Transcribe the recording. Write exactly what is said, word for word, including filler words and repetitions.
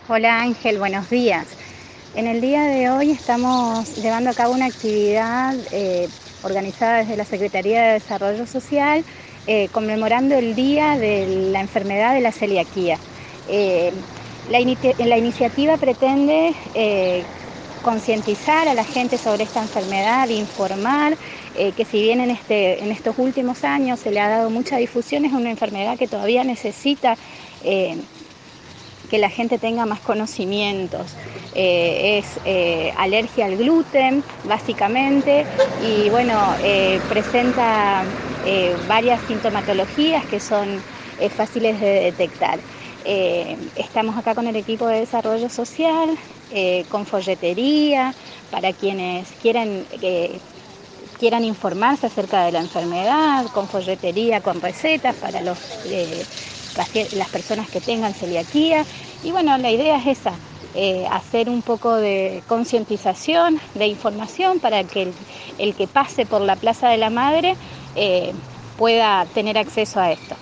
Hola Ángel, buenos días. En el día de hoy estamos llevando a cabo una actividad eh, organizada desde la Secretaría de Desarrollo Social, eh, conmemorando el Día de la Enfermedad de la Celiaquía. Eh, la, ini- la iniciativa pretende eh, concientizar a la gente sobre esta enfermedad, informar eh, que si bien en, este, en estos últimos años se le ha dado mucha difusión, es una enfermedad que todavía necesita eh, que la gente tenga más conocimientos. Eh, es eh, alergia al gluten, básicamente, y bueno, eh, presenta eh, varias sintomatologías que son eh, fáciles de detectar. Eh, estamos acá con el equipo de desarrollo social, eh, con folletería, para quienes quieran eh, quieran informarse acerca de la enfermedad, con folletería, con recetas para los, eh, las personas que tengan celiaquía. Y bueno, la idea es esa, eh, hacer un poco de concientización, de información para que el, el que pase por la Plaza de la Madre eh, pueda tener acceso a esto.